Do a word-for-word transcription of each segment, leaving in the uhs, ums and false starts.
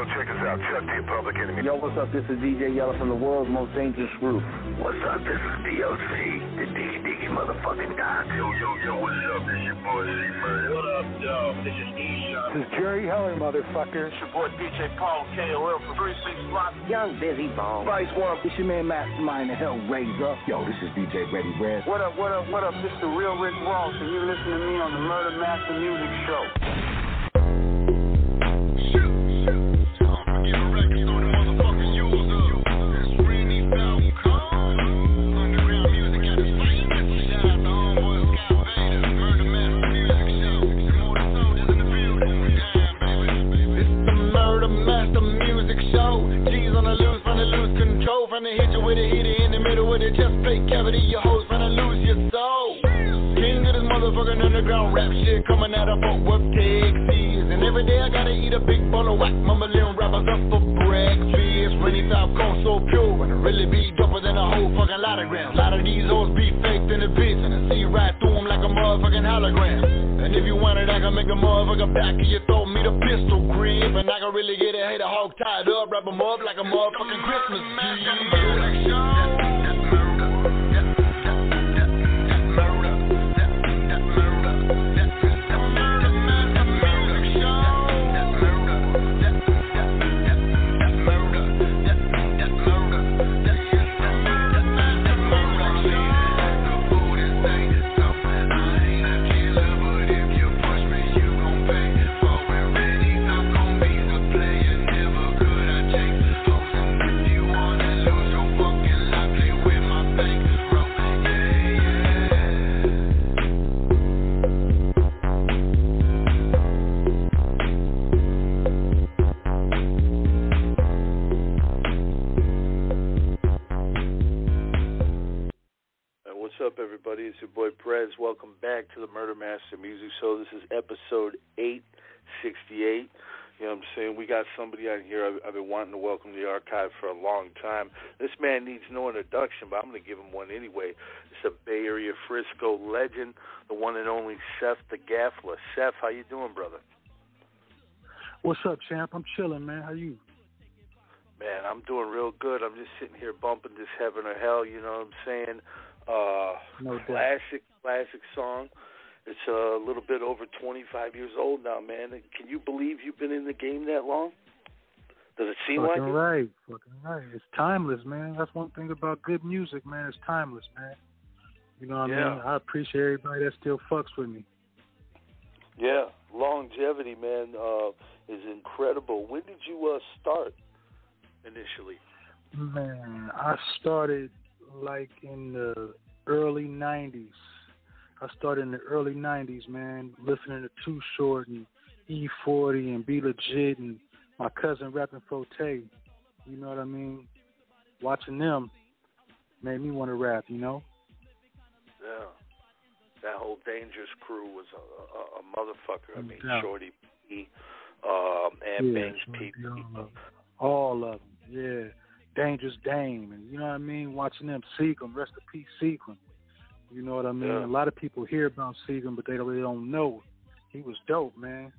Yo, check us out. Chuck D, Public Enemy. Yo, what's up? This is D J Yella from the world's most dangerous group. What's up? This is D O C, the Diggy Diggy motherfucking dog. Yo, yo, yo, what's up? This your boy C-Murder. What up, yo? This is E-Shot. This is Jerry Heller, motherfucker. It's your boy D J Paul K O L from three six Block. Young Busy Bone. Vice One. It's your man Mastermind, the Hellraiser. Yo, this is D J Ready Red. What up, what up, what up? This is the real Rick Ross, and you listen to me on the Murder Master Music Show. Finna hit you with a hitter in the middle with a chest plate cavity. Your hoes finna lose your soul. King of this motherfucking underground rap shit coming out of Fort Worth, Texas. And every day I gotta eat a big bowl of whack. Mumbling rappers up for breakfast. twenty-five cold so pure and it really be doper than a whole fucking lot of grams. A lot of these hoes be faked in the bitch and I see you right through them like a motherfucking hologram. And if you want it, I can make a motherfucker back of your throat, meet a pistol grip. And I can really get a hater hog tied up, wrap them up like a motherfucking Christmas tree. It's your boy Prez. Welcome back to the Murder Master Music Show. This is episode eight sixty-eight. You know what I'm saying? We got somebody on here I've, I've been wanting to welcome to the archive for a long time. This man needs no introduction, but I'm going to give him one anyway. It's a Bay Area Frisco legend, the one and only Seth the Gaffler. Seth, how you doing, brother? What's up, champ? I'm chilling, man. How you? Man, I'm doing real good. I'm just sitting here bumping this Heaven or Hell, you know what I'm saying? Uh, no classic, classic song. It's a little bit over twenty-five years old now, man. Can you believe you've been in the game that long? Does it seem fucking like it? right, fucking right. It's timeless, man. That's one thing about good music, man. It's timeless, man. You know what yeah. I mean? I appreciate everybody that still fucks with me. Yeah, longevity, man, uh, is incredible. When did you uh, start initially? Man, I started like in the early nineties. I started in the early nineties, man, listening to Too Short and E forty and Be Legit and my cousin rapping Forte. You know what I mean? Watching them made me want to rap, you know? Yeah. That whole Dangerous crew was a, a, a motherfucker. I mean, yeah. Shorty P, um, and yeah, Bangs P. All of them, yeah. Dangerous Dame, and you know what I mean? Watching them, Seagram, rest in peace, Seagram. You know what I mean? Yeah. A lot of people hear about Seagram, but they really don't know. He was dope, man.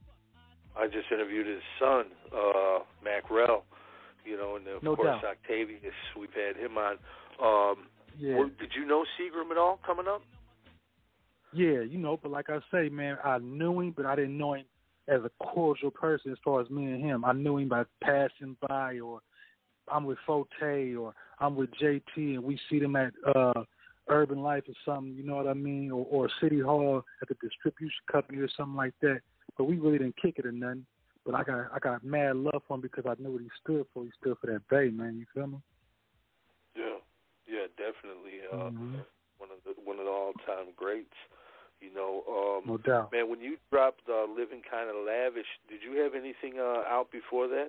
I just interviewed his son, uh, Mac Rell, you know, and of no course doubt. Octavius. We've had him on. Um, yeah. Well, did you know Seagram at all coming up? Yeah, you know, but like I say, man, I knew him, but I didn't know him as a cordial person as far as me and him. I knew him by passing by, or I'm with Forte, or I'm with J T, and we see them at uh, Urban Life or something, you know what I mean, or, or City Hall at the distribution company or something like that. But we really didn't kick it or nothing. But I got I got mad love for him because I knew what he stood for. He stood for that Bay, man. You feel me? Yeah, yeah, definitely. Uh, mm-hmm. One of the one of the all time greats. You know, um, no doubt. Man, when you dropped uh, Living Kind of Lavish, did you have anything uh, out before that?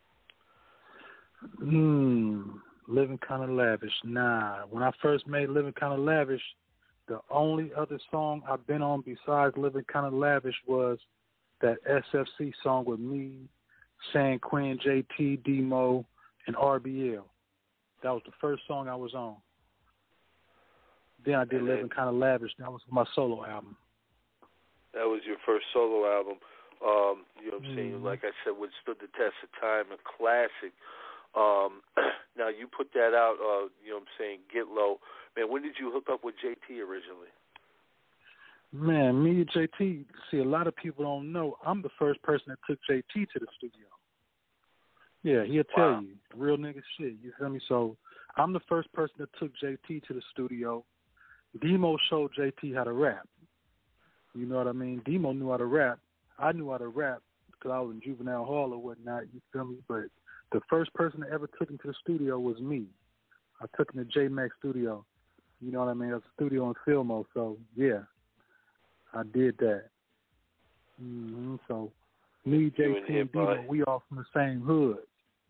Hmm, Living Kind of Lavish. Nah. When I first made Living Kind of Lavish, the only other song I've been on besides Living Kind of Lavish was that S F C song with me, San Quinn, J T, D-Mo, and R B L. That was the first song I was on. Then I did Living Kind of Lavish. That was my solo album. That was your first solo album. Um, you know what I'm mm-hmm. saying? Like I said, withstood the test of time, a classic. Um, now, you put that out, uh, you know what I'm saying, Get Low. Man, when did you hook up with J T originally? Man, me and J T, see, a lot of people don't know, I'm the first person that took J T to the studio. Yeah, he'll tell wow. you. Real nigga shit, you feel me? So I'm the first person that took J T to the studio. Demo showed J T how to rap. You know what I mean? Demo knew how to rap. I knew how to rap because I was in juvenile hall or whatnot, you feel me? But the first person that ever took him to the studio was me. I took him to J Max Studio. You know what I mean? That's a studio in Filmo. So, yeah, I did that. Mm-hmm. So, me, J T, and Demo, we all from the same hood.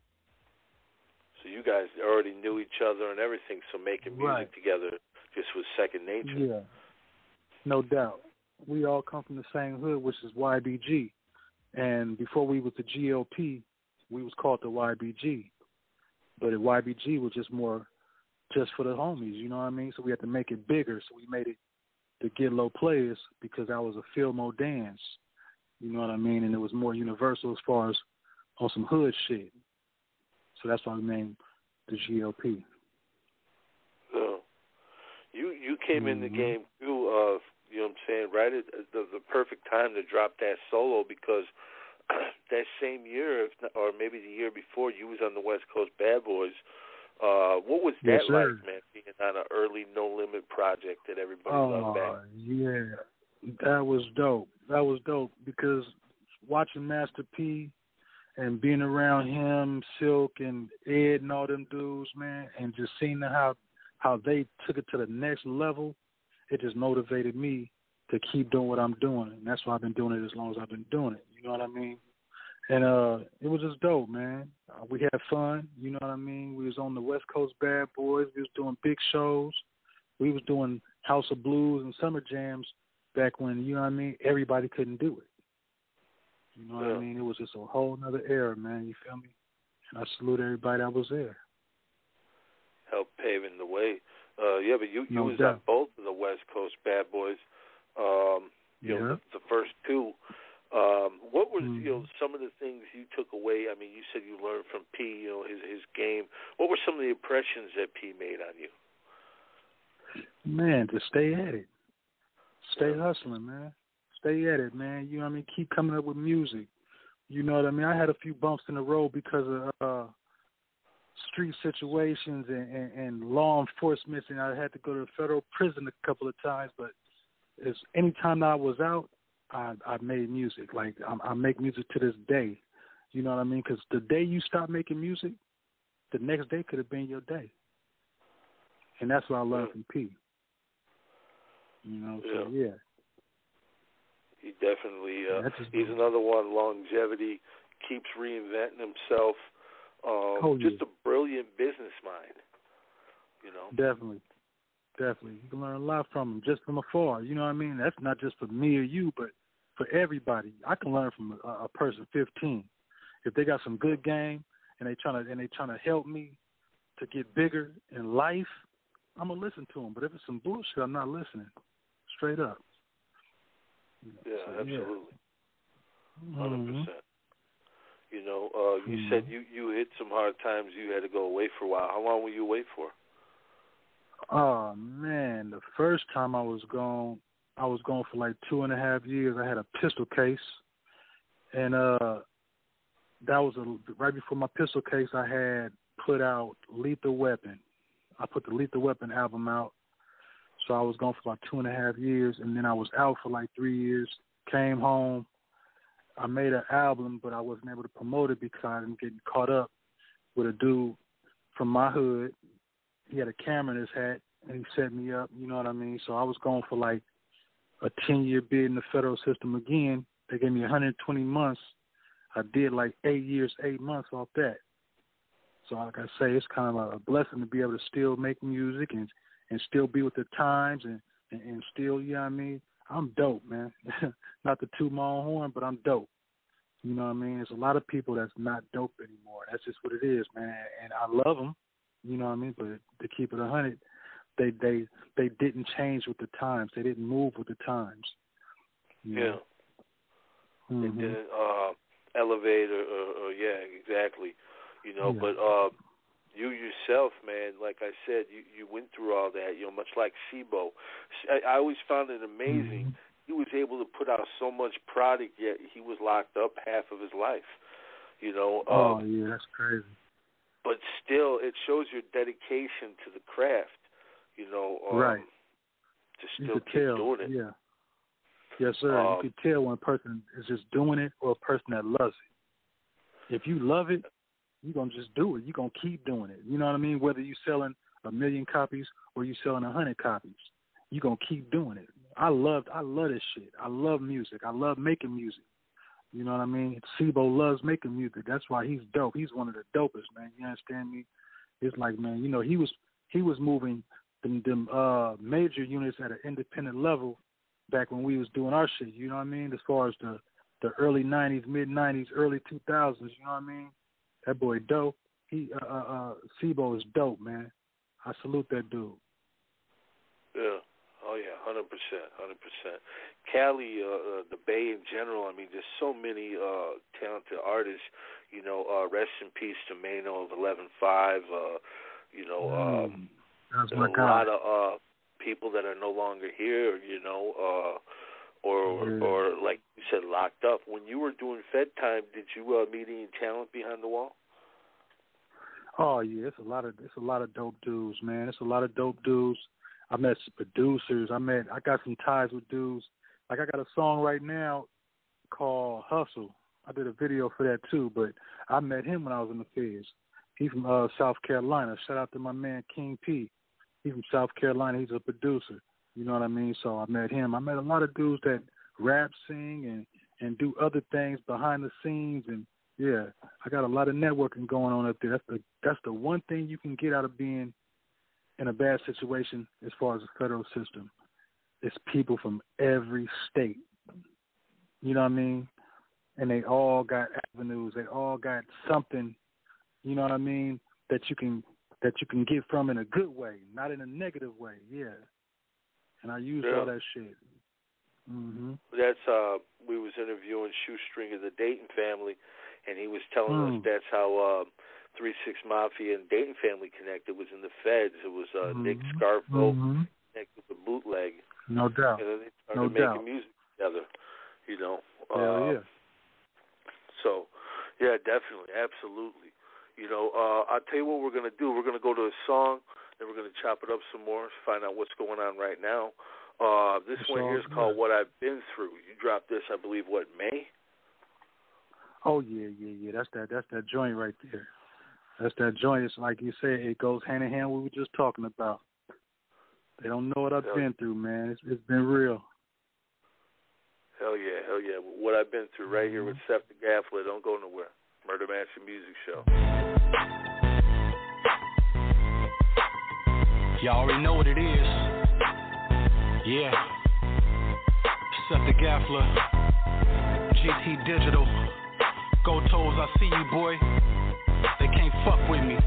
So you guys already knew each other and everything, so making music right. together just was second nature. Yeah, no doubt. We all come from the same hood, which is Y B G. And before we was the G L P, we was called the Y B G. But the Y B G was just more just for the homies, you know what I mean? So we had to make it bigger. So we made it the Get Low Players because that was a Filmo dance. You know what I mean? And it was more universal as far as on some hood shit. So that's why we named the G L P. So you you came mm-hmm. in the game too, uh, you know what I'm saying, right at the, the perfect time to drop that solo because that same year, if not, or maybe the year before, you was on the West Coast Bad Boys. Uh, what was that yes, like, man, being on an early No Limit project that everybody oh, loved back? Yeah, that was dope. That was dope because watching Master P and being around him, Silk, and Ed and all them dudes, man, and just seeing how how they took it to the next level, it just motivated me to keep doing what I'm doing. And that's why I've been doing it as long as I've been doing it. You know what I mean? And uh, it was just dope, man. Uh, we had fun. You know what I mean? We was on the West Coast Bad Boys. We was doing big shows. We was doing House of Blues and Summer Jams back when, you know what I mean, everybody couldn't do it. You know what yeah. I mean? It was just a whole nother era, man. You feel me? And I salute everybody that was there. Helped paving the way. Uh, yeah, but you, you no was doubt. on both of the West Coast Bad Boys. Um, you yeah. know, the, the first two. Um, what was, mm-hmm. you know, some of the things you took away? I mean, you said you learned from P, you know, his his game. What were some of the impressions that P made on you? Man, to stay at it. Stay yeah. hustling, man. Stay at it, man. You know what I mean? Keep coming up with music. You know what I mean? I had a few bumps in the road because of uh, street situations and, and, and law enforcement, and I had to go to the federal prison a couple of times. But it's, anytime I was out, I, I made music. Like, I, I make music to this day. You know what I mean? Because the day you stop making music, the next day could have been your day. And that's what I learned yeah. from P. You know, yeah. so yeah. He definitely, uh, yeah, just, he's another one, longevity, keeps reinventing himself. Um, oh, yeah. Just a brilliant business mind, you know? Definitely. Definitely. You can learn a lot from him just from afar. You know what I mean? That's not just for me or you, but for everybody. I can learn from a, a person fifteen. If they got some good game and they trying to and they trying to help me to get bigger in life, I'm gonna listen to them. But if it's some bullshit, I'm not listening. Straight up. Yeah, so, absolutely. Yeah. one hundred percent. Mm-hmm. You know, uh, you mm-hmm. said you, you hit some hard times. You had to go away for a while. How long were you away for? Oh, man, the first time I was gone, I was gone for like two and a half years. I had a pistol case, and uh, that was a, right before my pistol case, I had put out Lethal Weapon. I put the Lethal Weapon album out, so I was gone for about two and a half years, and then I was out for like three years, came home. I made an album, but I wasn't able to promote it because I didn't get caught up with a dude from my hood. He had a camera in his hat, and he set me up, you know what I mean? So I was going for like a ten-year bid in the federal system again. They gave me one hundred twenty months. I did like eight years, eight months off that. So like I say, it's kind of a blessing to be able to still make music and, and still be with the times and, and, and still, you know what I mean? I'm dope, man. Not to toot my own horn, but I'm dope. You know what I mean? There's a lot of people that's not dope anymore. That's just what it is, man. And I love them. You know what I mean? But to keep it a hundred, they they they didn't change with the times. They didn't move with the times. Yeah. mm-hmm. it didn't uh, elevate or, or, or yeah, exactly. You know, yeah. but uh, you yourself, man, like I said, you, you went through all that. You know, much like S-I-B-O. I, I always found it amazing. Mm-hmm. He was able to put out so much product, yet he was locked up half of his life. You know. Oh um, yeah, that's crazy. But still, it shows your dedication to the craft. You know. Um, right. To still you keep tell, doing it. Yeah. Yes, sir. Um, you can tell when a person is just doing it or a person that loves it. If you love it, you're going to just do it. You're going to keep doing it. You know what I mean? Whether you're selling a million copies or you're selling a hundred copies, you're going to keep doing it. I love, I love this shit. I love music. I love making music. You know what I mean? S-I-B-O loves making music. That's why he's dope. He's one of the dopest, man. You understand me? It's like, man, you know, he was he was moving them, them uh, major units at an independent level back when we was doing our shit, you know what I mean? As far as the, the early nineties, mid-nineties, early two thousands, you know what I mean? That boy dope. He, uh, uh, uh, S-I-B-O is dope, man. I salute that dude. Yeah. Oh, yeah, one hundred percent, one hundred percent. Cali, uh, uh, the Bay in general, I mean, there's so many uh, talented artists. You know, uh, rest in peace to Mano of eleven five. Uh, you know, um, That's there's my a guy. lot of uh, people that are no longer here, you know, uh, or, yeah. or, like you said, locked up. When you were doing Fed Time, did you uh, meet any talent behind the wall? Oh, yeah, it's a lot of it's a lot of dope dudes, man. It's a lot of dope dudes. I met some producers. I met. I got some ties with dudes. Like I got a song right now called Hustle. I did a video for that too. But I met him when I was in the Feds. He's from uh, South Carolina. Shout out to my man King P. He's from South Carolina. He's a producer. You know what I mean? So I met him. I met a lot of dudes that rap, sing, and and do other things behind the scenes. And yeah, I got a lot of networking going on up there. That's the that's the one thing you can get out of being in a bad situation as far as the federal system. It's people from every state. You know what I mean? And they all got avenues. They all got something, you know what I mean, that you can that you can get from in a good way, not in a negative way. Yeah. And I use yeah. all that shit. Mm-hmm. That's uh we was interviewing Shoestring of the Dayton family, and he was telling mm. us that's how uh Three Six Mafia and Dayton family connected was in the Feds. It was uh, mm-hmm. Nick Scarfo mm-hmm. connected with Bootleg. No doubt. And then they started no making doubt. music together. You know. Hell uh, yeah. So, yeah, definitely, absolutely. You know, uh, I'll tell you what we're gonna do. We're gonna go to a song, then we're gonna chop it up some more, find out what's going on right now. Uh, this the one song, here is called yeah. "What I've Been Through." You dropped this, I believe, what, May? Oh yeah, yeah, yeah. That's that. That's that joint right there. That's that joint. It's like you said, it goes hand in hand with what we were just talking about. They don't know what I've hell been through, man. It's, it's been real. Hell yeah, hell yeah. What I've been through right here with Seth the Gaffler. Don't go nowhere. Murder Master Music Show. Y'all already know what it is. Yeah. Seth the Gaffler. G T Digital. Go Toes, I see you, boy. They can't fuck with me.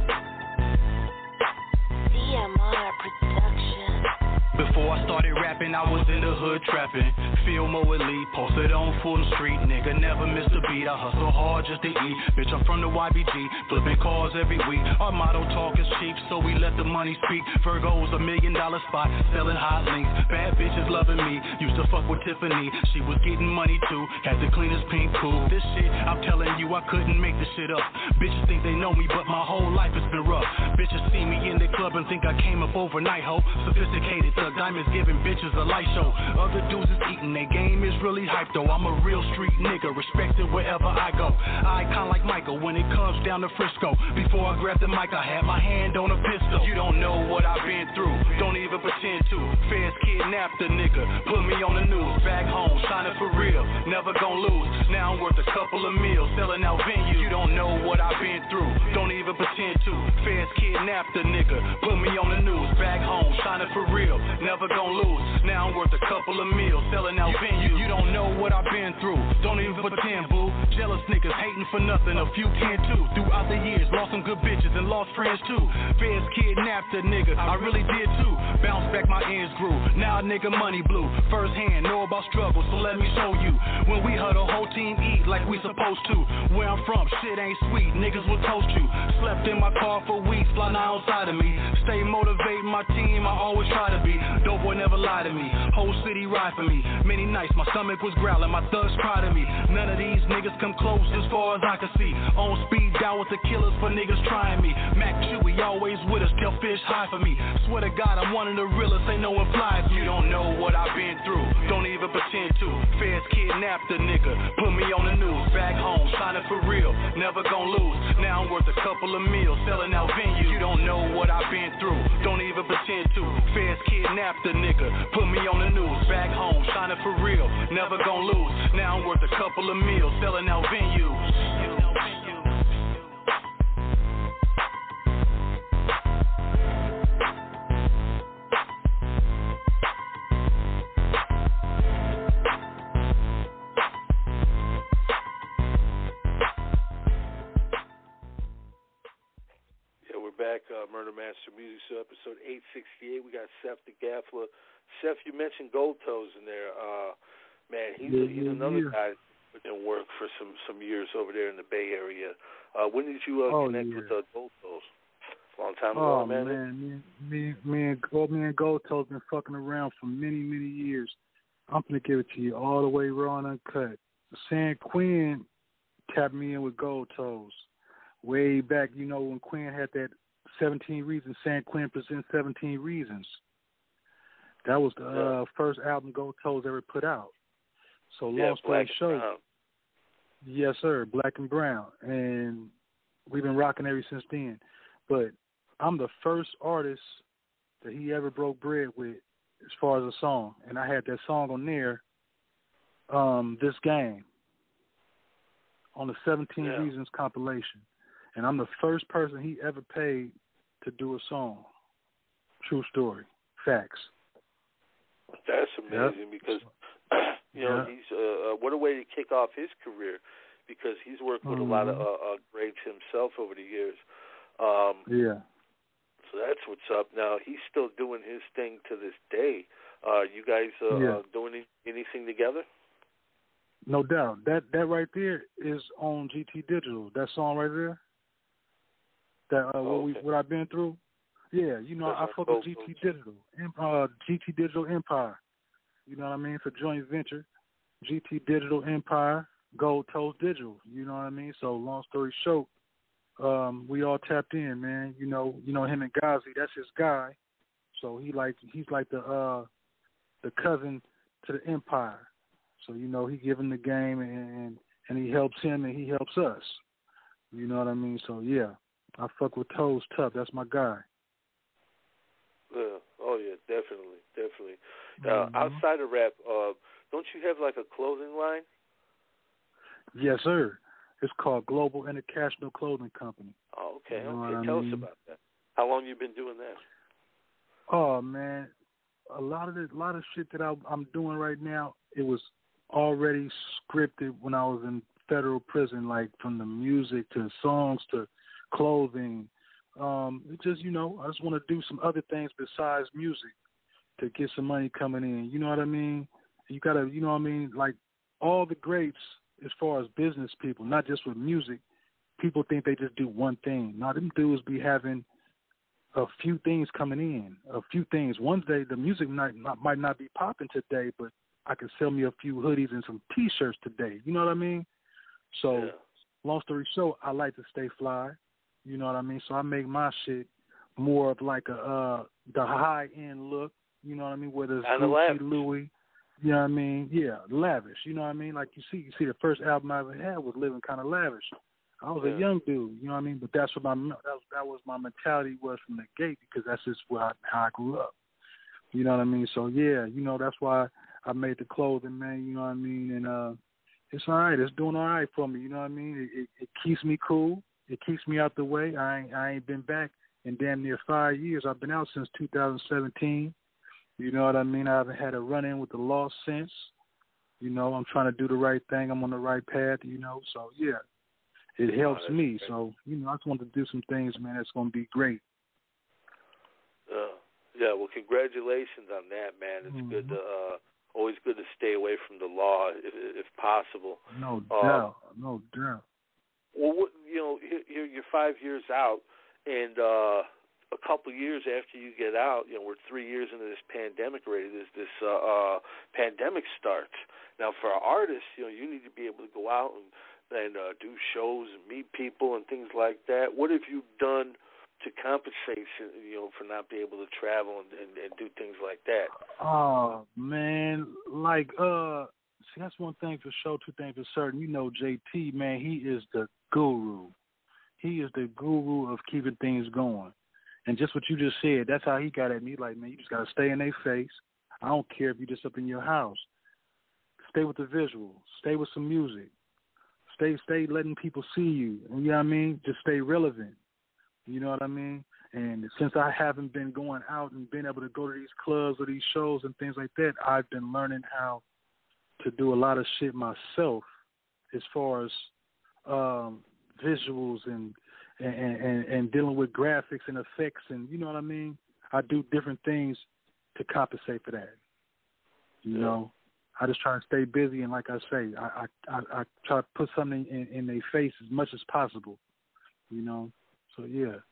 D M R Production. Before I started rapping, I was in the hood trapping. Feel more elite, posted on Fulton Street. Nigga never missed a beat. I hustle hard just to eat. Bitch, I'm from the Y B G, flipping cars every week. Our motto talk is cheap, so we let the money speak. Virgo's a million dollar spot, selling hot links. Bad bitches loving me. Used to fuck with Tiffany, she was getting money too. Had the cleanest pink coupe. This shit, I'm telling you, I couldn't make this shit up. Bitches think they know me, but my whole life has been rough. Bitches see me in the club and think I came up overnight, ho. Sophisticated thug diamonds giving bitches a light show. Other dudes is eating, their game is really hype though. I'm a real street nigga, respected wherever I go. Icon like Michael when it comes down to Frisco. Before I grabbed the mic, I had my hand on a pistol. You don't know what I've been through, don't even pretend to. Feds kidnapped a nigga, put me on the news. Back home, shining for real, never gon' lose. Now I'm worth a couple of meals, selling out venues. You don't know what I've been through, don't even pretend pretend to. Feds kidnapped a nigga, put me on the news. Back home, shining for real, never gon' lose. Now I'm worth a couple of meals, selling out venues. You don't know what I've been through, don't even pretend, boo. Jealous niggas hating for nothing, a few can too. Throughout the years, lost some good bitches and lost friends too. Feds kidnapped a nigga, I really did too. Bounce back, my ends grew. Now a nigga money blue. First hand, know about struggle, so let me show you. When we heard a whole team eat like we supposed to. Where I'm from, shit ain't sweet, niggas will toast you. Slept in my car for weeks, fly now outside of me. Stay motivating my team, I always try to be. Dope boy never lie to me, whole city ride for me. Many nights my stomach was growling, my thugs proud of me. None of these niggas come close as far as I can see. On speed down with the killers for niggas trying me. Mac Chewy always with us, tell fish high for me. Swear to God I'm one of the realest, ain't no one flies. You don't know what I've been through, don't even pretend to. Feds kidnapped a nigga, put me on the news. Back home, shining for real, never gon' lose. Now I'm worth a couple of meals, selling out venues. You don't know what I've been through, don't even pretend to. Feds kidnapped a nigga, put me on the news. Back home, shining for real, never gon' lose. Now I'm worth a couple of meals, selling out venues. Back, uh, Murder Master Music Show, episode eight sixty-eight. We got Seth the Gaffler. Seth, you mentioned Gold Toes in there. Uh, man, he's, yeah, he's yeah, another yeah. guy that did work for some, some years over there in the Bay Area. Uh, when did you uh, oh, connect yeah. with uh, Gold Toes? A long time ago, oh, man. man. Me, me, me, and, oh, me and Gold Toes been fucking around for many, many years. I'm going to give it to you all the way raw and uncut. San Quinn tapped me in with Gold Toes. Way back, you know, when Quinn had that seventeen Reasons, San Quinn presents seventeen Reasons. That was the uh, first album Gold Toes ever put out. So yeah, long story short, brown. yes sir, Black and Brown, and we've been rocking ever since then. But I'm the first artist that he ever broke bread with as far as a song, and I had that song on there, um, This Game, on the seventeen yeah. Reasons compilation. And I'm the first person he ever paid to do a song. True story. Facts. That's amazing yep. because, you know, yeah. he's uh, what a way to kick off his career because he's worked with mm-hmm. a lot of uh, uh, greats himself over the years. Um, yeah. So that's what's up. Now, he's still doing his thing to this day. Uh, you guys uh, yeah. uh, doing anything together? No doubt. That that right there is on G T Digital. That song right there. That uh, oh, what we okay. what I've been through, yeah, you know, That's I fuck with G T Digital, uh, G T Digital Empire. You know what I mean? It's a joint venture. G T Digital Empire, Gold Toes Digital. You know what I mean? So long story short, um, we all tapped in, man. You know, you know him and Ghazi, that's his guy. So he like he's like the uh, the cousin to the Empire. So you know he give him the game and and he helps him and he helps us. You know what I mean? So yeah. I fuck with Toes tough. That's my guy. Yeah. Oh, yeah, definitely, definitely. Mm-hmm. Uh, outside of rap, uh, don't you have, like, a clothing line? Yes, sir. It's called Global International Clothing Company. Oh, okay. You know okay. Tell mean? us about that. How long you been doing that? Oh, man. A lot of the, a lot of shit that I, I'm doing right now, it was already scripted when I was in federal prison, like from the music to songs to clothing. Um, it just, you know, I just want to do some other things besides music to get some money coming in. You know what I mean? You got to, you know what I mean? Like all the greats as far as business people, not just with music, people think they just do one thing. Now, them dudes be having a few things coming in, a few things. One day the music might not, might not be popping today, but I can sell me a few hoodies and some T-shirts today. You know what I mean? So yeah. long story short, I like to stay fly. You know what I mean? So I make my shit more of like a uh, the high end look. You know what I mean? Whether it's Gucci, Louis. You know what I mean? Yeah, lavish. You know what I mean? Like you see, you see, the first album I ever had was living kind of lavish. I was yeah. a young dude. You know what I mean? But that's what my that was, that was my mentality was from the gate because that's just what I, how I grew up. You know what I mean? So yeah, you know that's why I made the clothing, man. You know what I mean? And uh, it's all right. It's doing all right for me. You know what I mean? It, it, it keeps me cool. It keeps me out the way. I ain't, I ain't been back in damn near five years. I've been out since two thousand seventeen. You know what I mean? I haven't had a run-in with the law since. You know, I'm trying to do the right thing. I'm on the right path, you know. So, yeah, it helps oh, me. Great. So, you know, I just want to do some things, man, that's going to be great. Uh, yeah, well, congratulations on that, man. It's mm-hmm. good to uh, always good to stay away from the law if, if possible. No um, doubt, no doubt. Well, what, you know, you're, you're five years out, and uh, a couple years after you get out, you know, we're three years into this pandemic already. This this uh, uh, pandemic starts. Now, for our artists, you know, you need to be able to go out and and uh, do shows and meet people and things like that. What have you done to compensate, you know, for not being able to travel and, and, and do things like that? Oh man, like uh, see, that's one thing for sure. Two things for certain. You know, J T, man, he is the guru. He is the guru of keeping things going. And just what you just said, that's how he got at me. Like, man, you just got to stay in their face. I don't care if you're just up in your house. Stay with the visual. Stay with some music. Stay stay letting people see you. You know what I mean? Just stay relevant. You know what I mean? And since I haven't been going out and been able to go to these clubs or these shows and things like that, I've been learning how to do a lot of shit myself as far as um, visuals and And, and and dealing with graphics and effects, and you know what I mean. I do different things to compensate for that. You yeah. know, I just try to stay busy, and like I say, I I, I try to put something in, in their face as much as possible. You know, so yeah.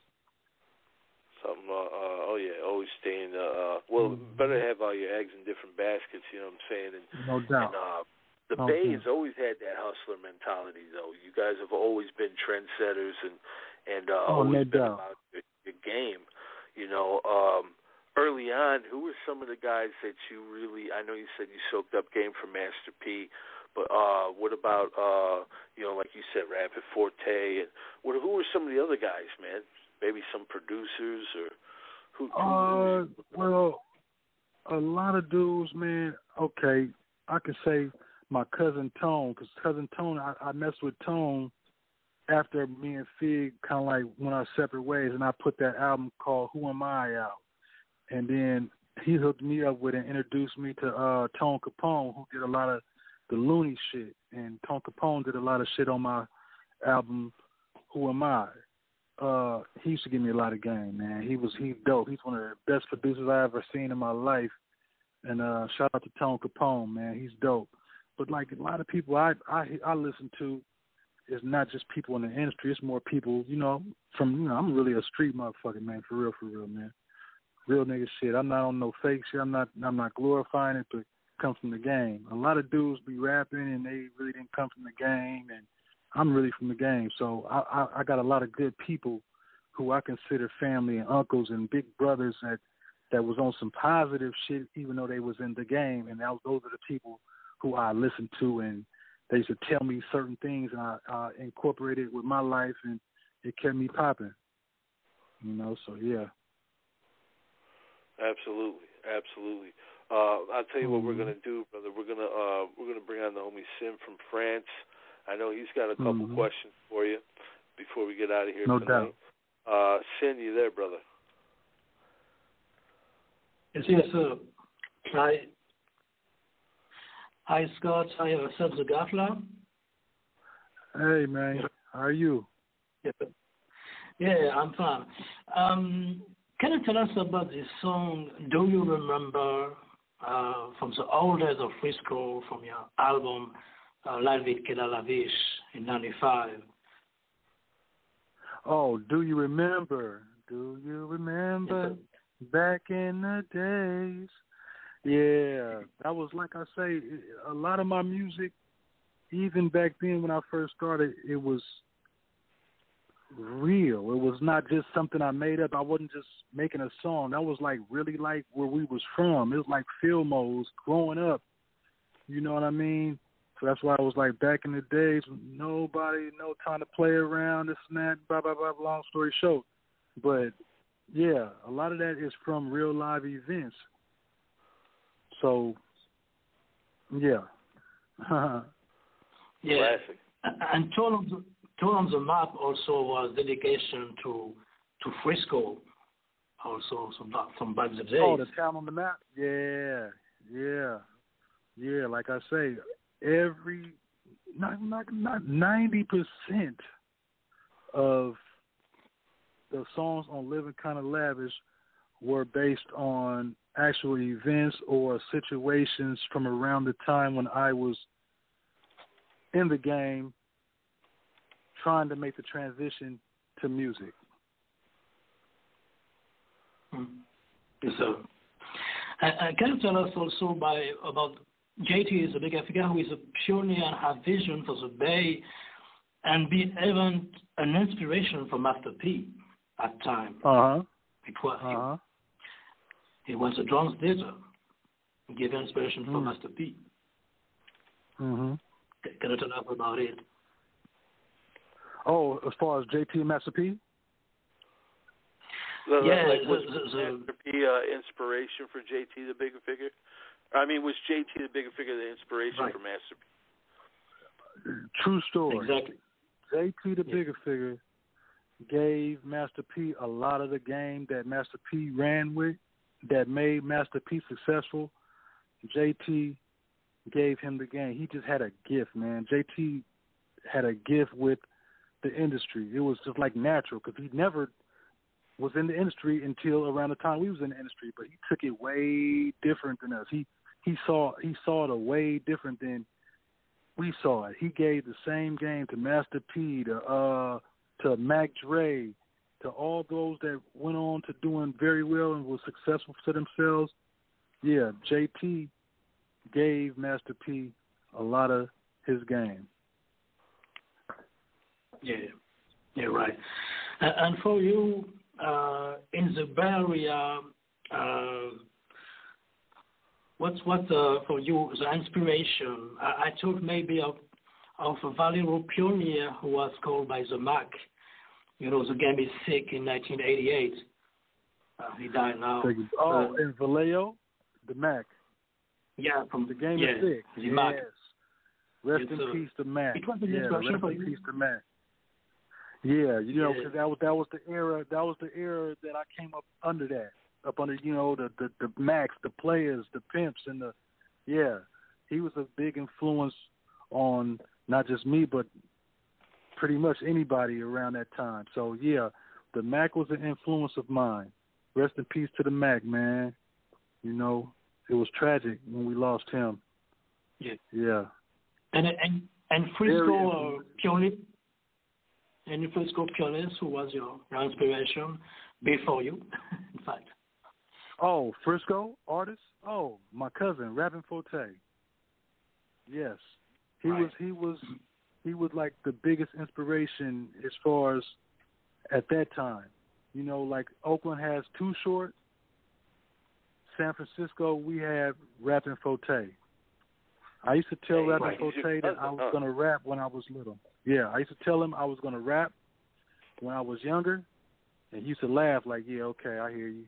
Something. Uh, uh, oh yeah, always staying. Uh, uh, well, mm-hmm. better have all your eggs in different baskets. You know what I'm saying? And, no doubt. And, uh, the no Bay doubt. has always had that hustler mentality, though. You guys have always been trendsetters and. And uh, oh, always no been doubt. about your, your game. You know, um, early on, who were some of the guys that you really? I know you said you soaked up game from Master P, but uh, what about uh, you know, like you said, Rapid Forte, and what? Who were some of the other guys, man? Maybe some producers or who? who uh, well, a lot of dudes, man. Okay, I could say my cousin Tone, because cousin Tone, I, I messed with Tone. After me and Fig kind of like went our separate ways, and I put that album called Who Am I out. And then he hooked me up with and introduced me to uh, Tone Capone, who did a lot of the Looney shit. And Tone Capone did a lot of shit on my album Who Am I. Uh, he used to give me a lot of game, man. He was he's dope. He's one of the best producers I ever seen in my life. And uh, shout out to Tone Capone, man. He's dope. But like a lot of people I I, I listen to, it's not just people in the industry. It's more people, you know, from, you know, I'm really a street motherfucker, man, for real, for real, man. Real nigga shit. I'm not on no fake shit. I'm not I'm not glorifying it, but it comes from the game. A lot of dudes be rapping, and they really didn't come from the game, and I'm really from the game. So I, I, I got a lot of good people who I consider family and uncles and big brothers that, that was on some positive shit, even though they was in the game, and that was, those are the people who I listened to, and they used to tell me certain things, and I uh, incorporated it with my life, and it kept me popping. You know, so yeah. Absolutely, absolutely. Uh, I'll tell you mm-hmm. what we're gonna do, brother. We're gonna uh, we're gonna bring on the homie Sim from France. I know he's got a couple mm-hmm. questions for you before we get out of here no tonight. No Uh, doubt. Sim, you there, brother? Yes, yes, sir. Hi. Hi, Scott. Hi, Seb Zagafla. Hey, man. How are you? Yeah, yeah I'm fine. Um, can you tell us about this song, Do You Remember, uh, from the old days of Frisco, from your album, uh, La Vie que la Viche in ninety-five? Oh, Do You Remember? Do you remember yes, back in the days? Yeah, that was, like I say, a lot of my music, even back then when I first started, it was real. It was not just something I made up. I wasn't just making a song. That was like really like where we was from. It was like Fillmore's growing up. You know what I mean? So that's why I was like back in the days, nobody, no time to play around, this and that, blah, blah, blah, long story short. But, yeah, a lot of that is from real live events. So, yeah. yeah. Classic. And Tone of, the, Town on the Map also was dedication to to Frisco, also some some back the days. Oh, the Town on the Map. Yeah, yeah, yeah. Like I say, every not not not ninety percent of the songs on Living Kind of Lavish were based on actual events or situations from around the time when I was in the game trying to make the transition to music. Yes, sir. And, and can you tell us also by about J T is a big figure who is a pioneer and have vision for the Bay and be even an inspiration for Master P at time. Uh-huh. It was uh-huh. he, he was a translator, gave inspiration for mm. Master P. Mm-hmm. Can you tell us about it? Oh, as far as J T and Master P? So yeah, like, was the, the, Master P uh, inspiration for J T the Bigger Figure? I mean, was J T the Bigger Figure the inspiration right. for Master P? True story. Exactly. J T the yeah. Bigger Figure gave Master P a lot of the game that Master P ran with, that made Master P successful. J T gave him the game. He just had a gift, man. J T had a gift with the industry. It was just like natural because he never was in the industry until around the time we was in the industry, but he took it way different than us. He he saw he saw it a way different than we saw it. He gave the same game to Master P, to uh to Mac Dre, to all those that went on to doing very well and were successful for themselves. Yeah, J T gave Master P a lot of his game. Yeah, yeah, right. And, and for you, uh, in the Bay Area, uh, what's what uh, for you the inspiration? I, I thought maybe of of a Valero pioneer who was called by the Mac. You know, the game is sick in nineteen eighty-eight. Uh, he died now. Oh, uh, and Vallejo, the Mac. Yeah, from the game yeah, is sick. The yes. Mac. Rest it's in a, peace to Mac. It was an yeah, inspiration rest for in you. peace to Mac. Yeah, you know, yeah. cause that was that was the era. That was the era that I came up under that, up under you know the the, the Macs, the players, the pimps, and the yeah. He was a big influence on not just me, but pretty much anybody around that time. So yeah, the Mac was an influence of mine. Rest in peace to the Mac, man. You know, it was tragic when we lost him. Yeah. Yeah. And and and Frisco uh, pioneer. And Frisco pioneers, who was your, your inspiration before you, in fact? Oh, Frisco artist? Oh, my cousin, Rappin' Forte. Yes, he right. was. He was. He was like the biggest inspiration as far as at that time. You know, like Oakland has Too Short. San Francisco, we have Rappin' Forte. I used to tell hey, Rappin' right. Forte that I was going to rap when I was little. Yeah, I used to tell him I was going to rap when I was younger, and he used to laugh like, yeah, okay, I hear you.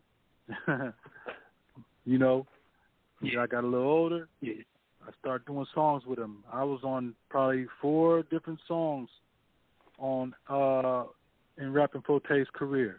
you know, yeah. I got a little older. Yeah. I started doing songs with him. I was on probably four different songs on uh, in Rappin' Forte's career.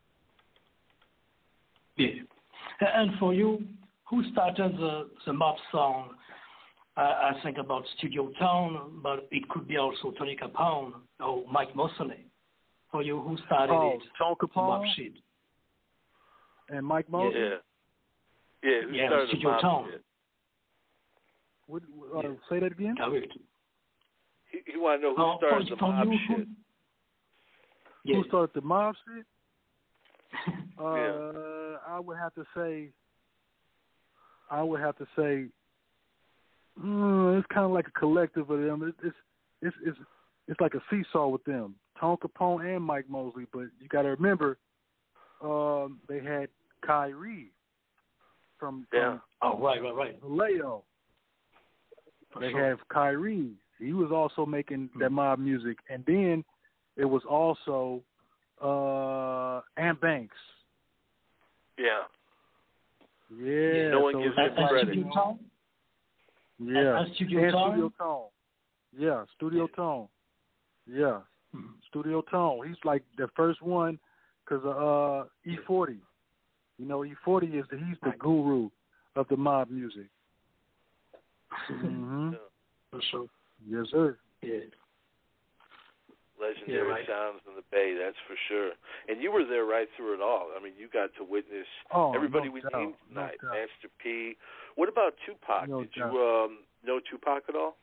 Yeah. And for you, who started the, the Mob song? Uh, I think about Studio Town, but it could be also Tony Capone or Mike Mosley. For you, who started oh, it? Tony Capone shit. and Mike Mosley? Yeah. Yeah, who yeah started Studio the Town. What, uh, yeah. Say that again? He, he want to know who oh, started for, the for mob you, shit. Who, yeah. Who started the mob shit? uh, yeah. I would have to say, I would have to say, mm, it's kind of like a collective of them. It, it's it's it's it's like a seesaw with them. Tone Capone and Mike Mosley, but you got to remember, um, they had Kyrie from, yeah. from oh right right right Vallejo. They sure. have Kyrie. He was also making mm-hmm. that mob music, and then it was also uh, Ant Banks. Yeah. Yeah. No one so gives him credit. Studio Tone? Yeah. And, and Studio and Tone? Studio Tone. Yeah, Studio yeah. Tone. Yeah. Studio Tone. He's like the first one because of uh, E forty. You know, E forty is the, he's the guru of the mob music. Mm-hmm. Yeah. For sure. Yes, sir. Yeah. Legendary yeah, right. sounds in the Bay, that's for sure. And you were there right through it all. I mean, you got to witness oh, everybody no we doubt, named tonight. No Master P. What about Tupac? No Did doubt. you um, know Tupac at all?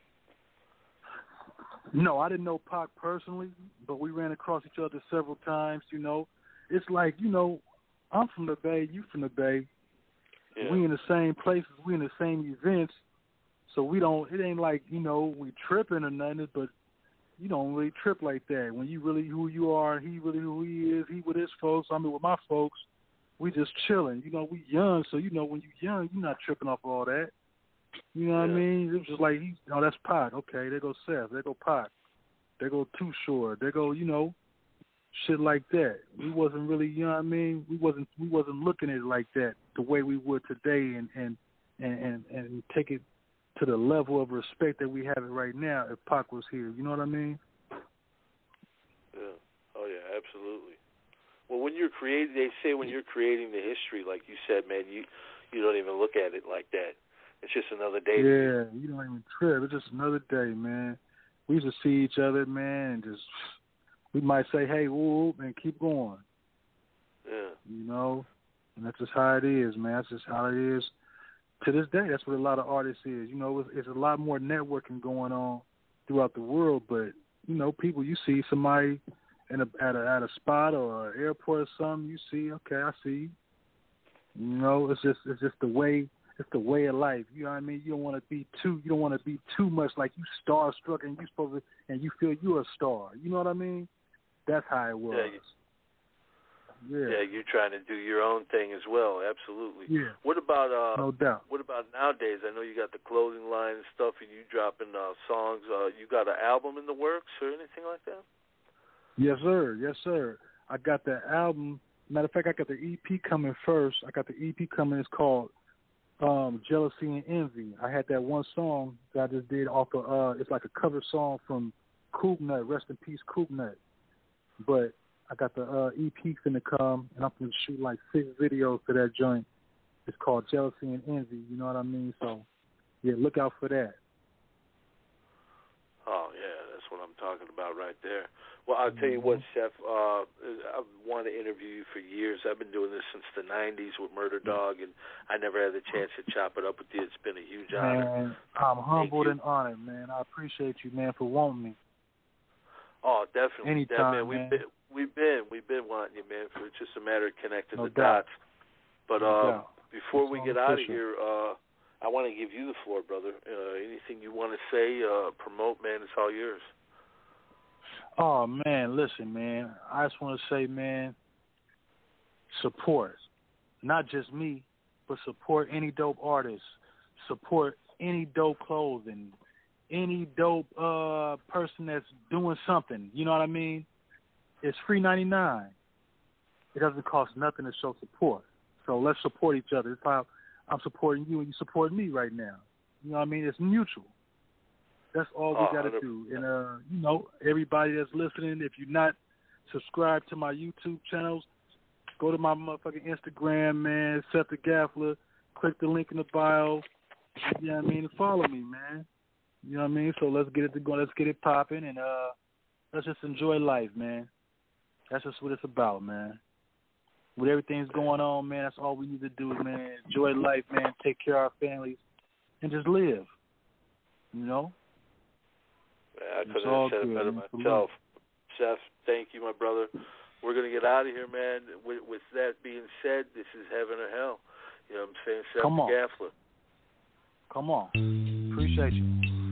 No, I didn't know Pac personally, but we ran across each other several times, you know. It's like, you know, I'm from the Bay, you from the Bay. Yeah. We in the same places, we in the same events. So we don't, it ain't like, you know, we tripping or nothing, but you don't really trip like that. When you really who you are, he really who he is, he with his folks, I mean with my folks, we just chilling. You know, we young, so you know when you young, you're not tripping off all that. You know what yeah. I mean? It was just like, he, oh, that's Pac. Okay, there go Seth. There go Pac. There go Too Short. There go, you know, shit like that. We wasn't really, you know what I mean? We wasn't we wasn't looking at it like that the way we would today and and and, and, and take it to the level of respect that we have it right now if Pac was here. You know what I mean? Yeah. Oh, yeah, absolutely. Well, when you're creating, they say when you're creating the history, like you said, man, you, you don't even look at it like that. It's just another day. Yeah, you don't even trip. It's just another day, man. We used to see each other, man, and just, we might say, hey, whoop, and keep going. Yeah. You know? And that's just how it is, man. That's just how it is. To this day, that's what a lot of artists is. You know, it's, it's a lot more networking going on throughout the world. But you know, people, you see somebody in a, at a at a spot or an airport or something, you see, okay, I see you. You know, it's just it's just the way it's the way of life. You know what I mean? You don't want to be too you don't want to be too much like you starstruck and you supposed to and you feel you're a star. You know what I mean? That's how it was. Yeah, you, Yeah. yeah, you're trying to do your own thing as well. Absolutely. Yeah. What about uh? No doubt. What about nowadays? I know you got the clothing line and stuff, and you dropping uh, songs. Uh, you got an album in the works or anything like that? Yes, sir. Yes, sir. I got the album. Matter of fact, I got the E P coming first. I got the E P coming. It's called um, Jealousy and Envy. I had that one song that I just did off of. Uh, it's like a cover song from Coop Nut. Rest in peace, Coop Nut. But I got the uh, E P finna come, and I'm gonna shoot like six videos for that joint. It's called Jealousy and Envy. You know what I mean? So, yeah, look out for that. Oh yeah, that's what I'm talking about right there. Well, I'll tell you what, Seth. Uh, I've wanted to interview you for years. I've been doing this since the nineties with Murder Dog, and I never had the chance to chop it up with you. It's been a huge honor. Man, I'm humbled and honored, man. I appreciate you, man, for wanting me. Oh, definitely. Anytime, man. We've man. been, we've been, we've been wanting you, man. For it's just a matter of connecting No the doubt. dots. But No uh, doubt. before That's we all get out of official. here, uh, I want to give you the floor, brother. Uh, anything you want to say, uh, promote, man, it's all yours. Oh, man, listen, man. I just want to say, man, support. Not just me, but support any dope artist. Support any dope clothing. Any dope uh, person that's doing something. You know what I mean? It's free ninety-nine. It doesn't cost nothing to show support. So let's support each other. It's how I'm supporting you and you supporting me right now. You know what I mean? It's mutual. That's all we Oh, got to do. And, uh, you know, everybody that's listening, if you're not subscribed to my YouTube channels, go to my motherfucking Instagram, man, Seth the Gaffler. Click the link in the bio. You know what I mean? And follow me, man. You know what I mean? So let's get it to go. Let's get it popping, and uh, let's just enjoy life, man. That's just what it's about, man. With everything's going on, man, that's all we need to do, man. Enjoy life, man. Take care of our families, and just live. You know? Man, I It's couldn't all have said it good, better man. myself. Seth, thank you, my brother. We're going to get out of here, man. With, with that being said, this is heaven or hell. You know what I'm saying? Seth Come on. the Gaffler. Come on. Appreciate you.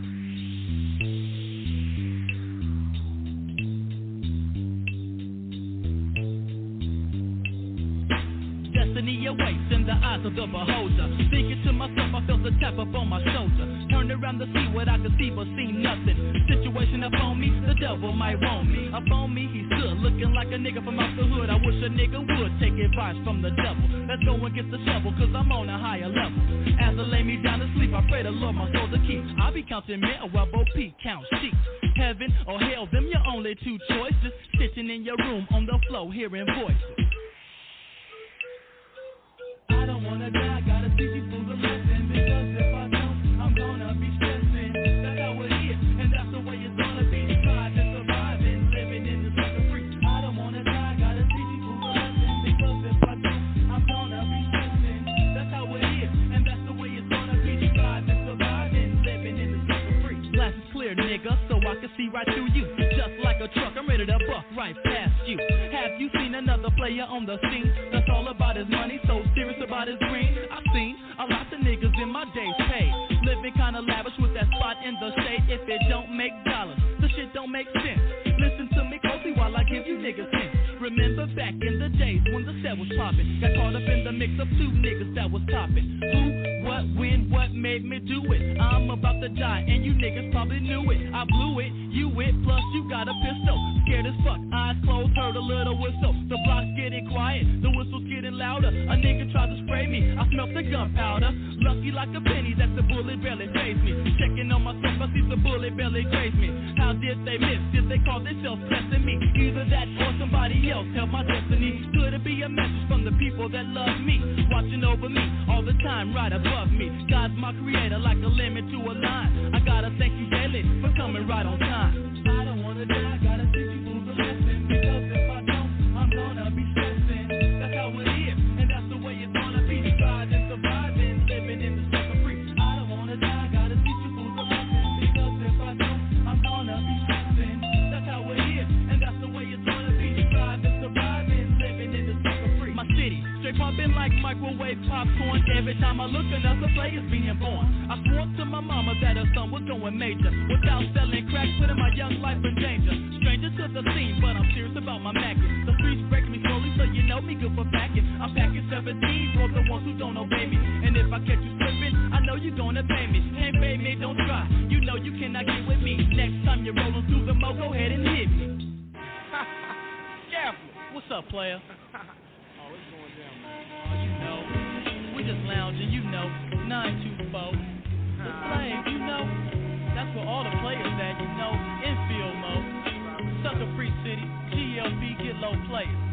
Destiny awaits in the eyes of the beholder. Thinking to myself, I felt a tap up on my shoulder. Turned around to see what I could see, but seen nothing. Situation upon me, the devil might want me. Upon me, he stood looking like a a nigga from out the hood, I wish a nigga would take advice from the devil. Let's go and get the shovel, cause I'm on a higher level. As I lay me down to sleep, I pray the Lord my soul to keep. I'll be counting men while Bo Peep count sheep. Heaven or hell, them your only two choices. Sitting in your room on the floor, hearing voices. I don't wanna die, gotta teach you through the lesson. Because if I don't, I'm gonna be stressing. That's how it is, and that's the way it's gonna be. Trying to survive and living in the sucker free. I don't wanna die, gotta teach you through the lesson. Because if I don't, I'm gonna be stressing. That's how it is, and that's the way it's gonna be. Trying to survive and living in the sucker free. Glass is clear, nigga, so I can see right through you. Just like a truck, I'm ready to buck right past you. Have you seen another player on the scene that's all about his money, so serious about his green? I've seen a lot of niggas in my days pay, living kinda lavish with that spot in the shade. If it don't make dollars, the shit don't make sense. Listen to me closely while I give you niggas hints. Remember back in the days when the set was popping, got caught up in the mix of two niggas that was topping. Who, what, when, what made me do it? I'm about to die and you niggas probably knew it. I blew it, you it, plus you got a pistol. Scared as fuck, eyes closed, heard a little whistle. The block's getting quiet, the whistle's getting louder. A nigga tried to spray me, I smelled the gunpowder. Lucky like a penny that the bullet barely phased me. Checking on myself, I see the bullet barely grazed me. How did they miss? Did they call themselves testing me? Either that or somebody else held my destiny. Could it be a message from the people that love me, watching over me all the time, right above me? God's my creator, like a limit to a line. I gotta thank you daily for coming right on time. I don't wanna die, gotta teach you through the lesson. Because if I don't, I'm gonna be stressing. That's how it is, and that's the way it's gonna be. Striving, surviving, living in the sucker free. I don't wanna die, gotta teach you through the lesson. Because if I don't, I'm gonna be stressing. That's how it is, and that's the way it's gonna be. Striving, surviving, living in the sucker free. My city, straight popping like microwave popcorn. Every time I look, another player's being born. I swore to my mama that her son was going major. Without selling crack, putting my young life in danger. Stranger to the scene, but I'm serious about my macking. The streets break me slowly, so you know me good for packing. I'm packing seventeen for the ones who don't obey me. And if I catch you slipping, I know you're gonna pay me. Hey, baby, don't try. You know you cannot get with me. Next time you're rolling through the mo, go ahead and hit me. Careful. What's up, player? Oh, it's going down, man. Oh, you know. We're just lounging, you know. nine two four. The Flames, you know. That's where all the players at, you know. Infield mode. Sucker Free City. G L B, get low players.